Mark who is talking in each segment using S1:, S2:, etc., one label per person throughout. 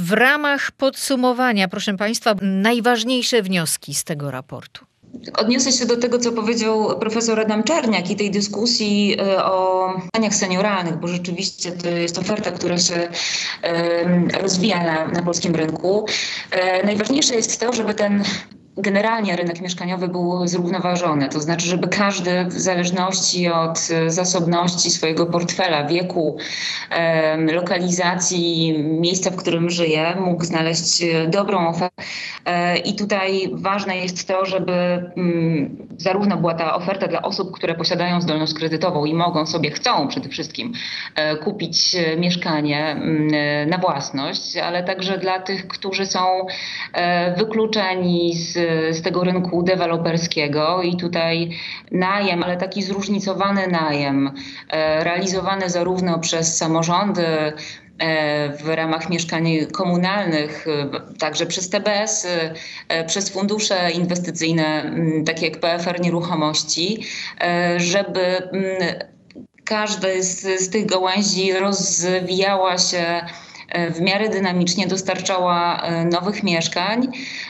S1: W ramach podsumowania, proszę Państwa, najważniejsze wnioski z tego raportu.
S2: Odniosę się do tego, co powiedział profesor Adam Czerniak i tej dyskusji o mieszkaniach senioralnych, bo rzeczywiście to jest oferta, która się rozwija na polskim rynku. Najważniejsze jest to, żeby ten generalnie rynek mieszkaniowy był zrównoważony, to znaczy, żeby każdy w zależności od zasobności swojego portfela, wieku, lokalizacji, miejsca, w którym żyje, mógł znaleźć dobrą ofertę. I tutaj ważne jest to, żeby zarówno była ta oferta dla osób, które posiadają zdolność kredytową i mogą sobie, chcą przede wszystkim kupić mieszkanie na własność, ale także dla tych, którzy są wykluczeni z tego rynku deweloperskiego i tutaj najem, ale taki zróżnicowany najem, realizowany zarówno przez samorządy w ramach mieszkań komunalnych, także przez TBS, przez fundusze inwestycyjne, takie jak PFR Nieruchomości, żeby każdy z tych gałęzi rozwijała się w miarę dynamicznie, dostarczała nowych mieszkań,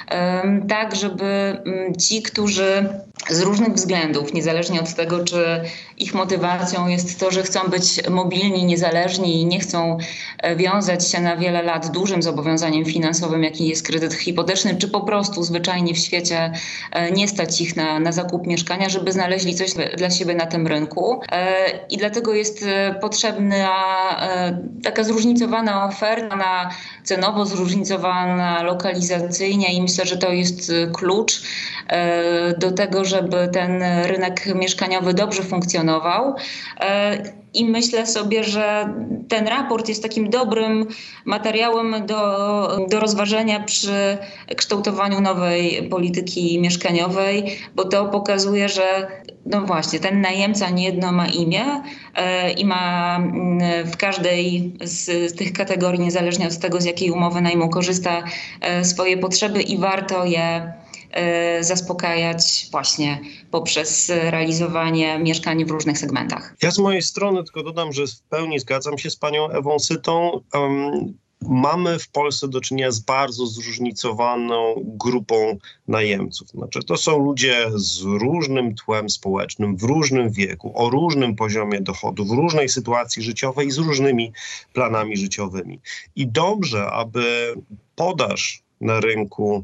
S2: tak żeby ci, którzy z różnych względów, niezależnie od tego, czy ich motywacją jest to, że chcą być mobilni, niezależni i nie chcą wiązać się na wiele lat dużym zobowiązaniem finansowym, jakim jest kredyt hipoteczny, czy po prostu zwyczajnie w świecie nie stać ich na zakup mieszkania, żeby znaleźli coś dla siebie na tym rynku. I dlatego jest potrzebna taka zróżnicowana oferta, cenowo zróżnicowana, lokalizacyjnie i myślę, że to jest klucz do tego, żeby ten rynek mieszkaniowy dobrze funkcjonował. I myślę sobie, że ten raport jest takim dobrym materiałem do rozważenia przy kształtowaniu nowej polityki mieszkaniowej, bo to pokazuje, że no właśnie, ten najemca niejedno ma imię i ma w każdej z tych kategorii, niezależnie od tego, z jakiej umowy najmu korzysta, swoje potrzeby i warto je zaspokajać właśnie poprzez realizowanie mieszkań w różnych segmentach.
S3: Ja z mojej strony tylko dodam, że w pełni zgadzam się z panią Ewą Sytą. Mamy w Polsce do czynienia z bardzo zróżnicowaną grupą najemców. Znaczy, to są ludzie z różnym tłem społecznym, w różnym wieku, o różnym poziomie dochodu, w różnej sytuacji życiowej i z różnymi planami życiowymi. I dobrze, aby podaż na rynku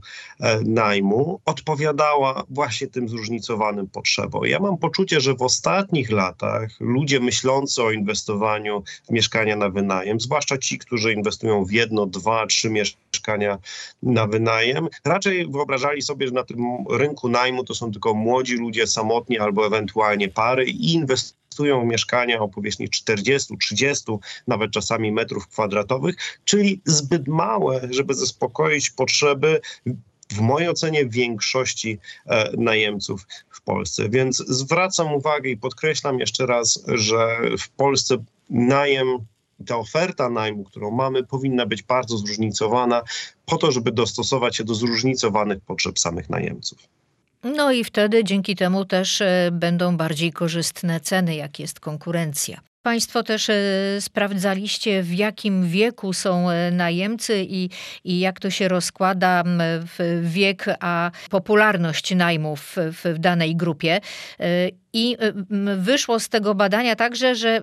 S3: najmu odpowiadała właśnie tym zróżnicowanym potrzebom. Ja mam poczucie, że w ostatnich latach ludzie myślący o inwestowaniu w mieszkania na wynajem, zwłaszcza ci, którzy inwestują w 1, 2, 3 mieszkania na wynajem, raczej wyobrażali sobie, że na tym rynku najmu to są tylko młodzi ludzie samotni albo ewentualnie pary i inwestują w mieszkania o powierzchni 40, 30, nawet czasami metrów kwadratowych, czyli zbyt małe, żeby zaspokoić potrzeby, w mojej ocenie, większości najemców w Polsce. Więc zwracam uwagę i podkreślam jeszcze raz, że w Polsce najem, ta oferta najmu, którą mamy, powinna być bardzo zróżnicowana po to, żeby dostosować się do zróżnicowanych potrzeb samych najemców.
S1: No i wtedy dzięki temu też będą bardziej korzystne ceny, jak jest konkurencja. Państwo też sprawdzaliście, w jakim wieku są najemcy i jak to się rozkłada w wiek, a popularność najmów w danej grupie. I wyszło z tego badania także, że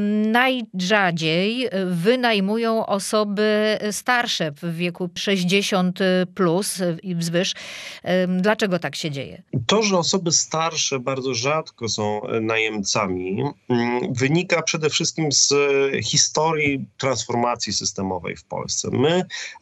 S1: najrzadziej wynajmują osoby starsze w wieku 60 plus i wzwyż. Dlaczego tak się dzieje?
S3: To, że osoby starsze bardzo rzadko są najemcami, wynika przede wszystkim z historii transformacji systemowej w Polsce. My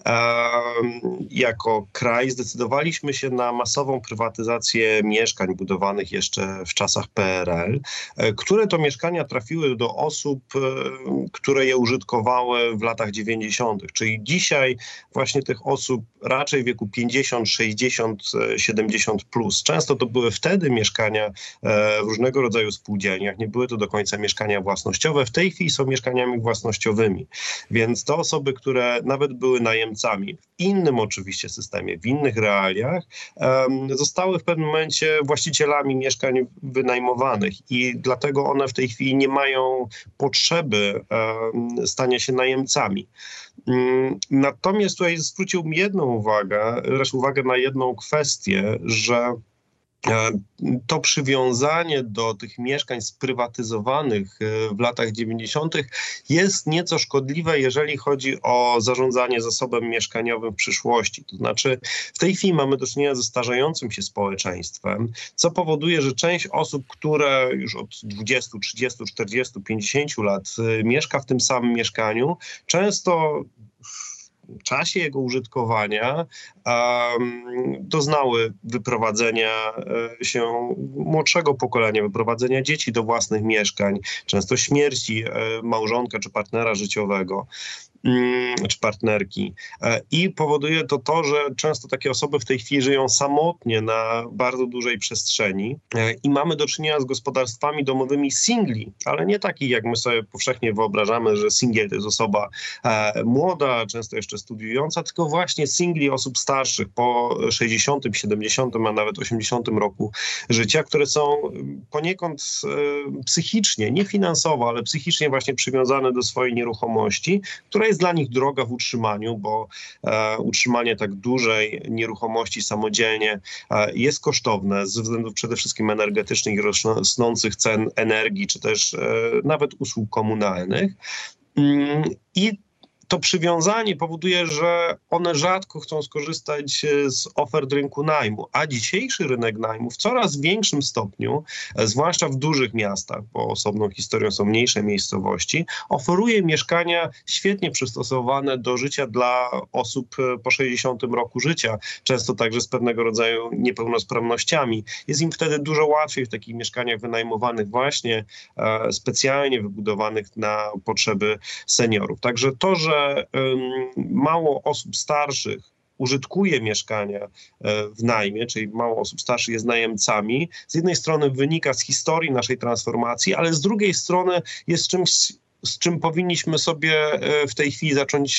S3: jako kraj zdecydowaliśmy się na masową prywatyzację mieszkań budowanych jeszcze w czasach PRL, które to mieszkania trafiły do osób, które je użytkowały w latach 90. Czyli dzisiaj właśnie tych osób raczej w wieku 50, 60, 70 plus. Często to były wtedy mieszkania w różnego rodzaju spółdzielniach. Nie były to do końca mieszkania własnościowe. W tej chwili są mieszkaniami własnościowymi. Więc te osoby, które nawet były najemcami w innym oczywiście systemie, w innych realiach, zostały w pewnym momencie właścicielami mieszkań wynajmowanych wynajmowanych i dlatego one w tej chwili nie mają potrzeby stania się najemcami. Natomiast tutaj zwróciłbym jedną uwagę, też uwagę na jedną kwestię, że to przywiązanie do tych mieszkań sprywatyzowanych w latach 90. jest nieco szkodliwe, jeżeli chodzi o zarządzanie zasobem mieszkaniowym w przyszłości. To znaczy w tej chwili mamy do czynienia ze starzejącym się społeczeństwem, co powoduje, że część osób, które już od 20, 30, 40, 50 lat mieszka w tym samym mieszkaniu, często w czasie jego użytkowania doznały wyprowadzenia się młodszego pokolenia, wyprowadzenia dzieci do własnych mieszkań, często śmierci małżonka czy partnera życiowego, czy partnerki. I powoduje to, że często takie osoby w tej chwili żyją samotnie na bardzo dużej przestrzeni i mamy do czynienia z gospodarstwami domowymi singli, ale nie takich, jak my sobie powszechnie wyobrażamy, że singiel to jest osoba młoda, często jeszcze studiująca, tylko właśnie singli osób starszych po 60, 70, a nawet 80 roku życia, które są poniekąd psychicznie, nie finansowo, ale psychicznie właśnie przywiązane do swojej nieruchomości, która jest dla nich droga w utrzymaniu, bo utrzymanie tak dużej nieruchomości samodzielnie jest kosztowne ze względów przede wszystkim energetycznych i rosnących cen energii, czy też nawet usług komunalnych. I to przywiązanie powoduje, że one rzadko chcą skorzystać z ofert rynku najmu, a dzisiejszy rynek najmu w coraz większym stopniu, zwłaszcza w dużych miastach, bo osobną historią są mniejsze miejscowości, oferuje mieszkania świetnie przystosowane do życia dla osób po 60 roku życia, często także z pewnego rodzaju niepełnosprawnościami. Jest im wtedy dużo łatwiej w takich mieszkaniach wynajmowanych właśnie specjalnie wybudowanych na potrzeby seniorów. Także to, że mało osób starszych użytkuje mieszkania w najmie, czyli mało osób starszych jest najemcami, z jednej strony wynika z historii naszej transformacji, ale z drugiej strony jest czymś, z czym powinniśmy sobie w tej chwili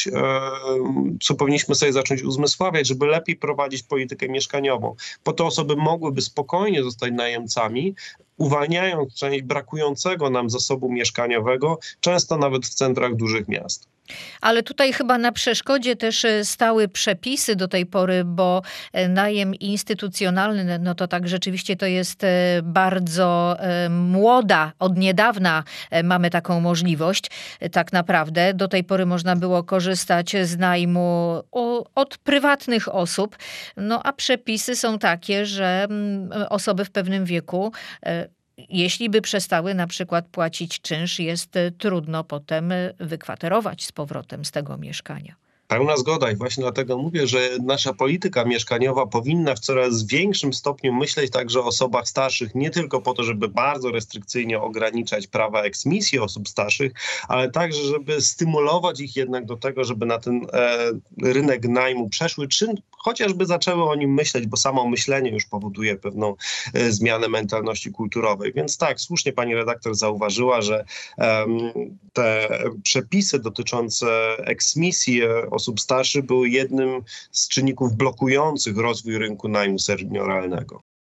S3: zacząć uzmysławiać, żeby lepiej prowadzić politykę mieszkaniową. Po to osoby mogłyby spokojnie zostać najemcami, uwalniając część brakującego nam zasobu mieszkaniowego, często nawet w centrach dużych miast.
S1: Ale tutaj chyba na przeszkodzie też stały przepisy do tej pory, bo najem instytucjonalny, no to tak rzeczywiście to jest bardzo młoda, od niedawna mamy taką możliwość. Tak naprawdę do tej pory można było korzystać z najmu od prywatnych osób, no a przepisy są takie, że osoby w pewnym wieku, jeśli by przestały na przykład płacić czynsz, jest trudno potem wykwaterować z powrotem z tego mieszkania.
S3: Pełna zgoda i właśnie dlatego mówię, że nasza polityka mieszkaniowa powinna w coraz większym stopniu myśleć także o osobach starszych, nie tylko po to, żeby bardzo restrykcyjnie ograniczać prawa eksmisji osób starszych, ale także, żeby stymulować ich jednak do tego, żeby na ten rynek najmu przeszły, czy chociażby zaczęły o nim myśleć, bo samo myślenie już powoduje pewną zmianę mentalności kulturowej. Więc tak, słusznie pani redaktor zauważyła, że te przepisy dotyczące eksmisji osób starszych były jednym z czynników blokujących rozwój rynku najmu senioralnego.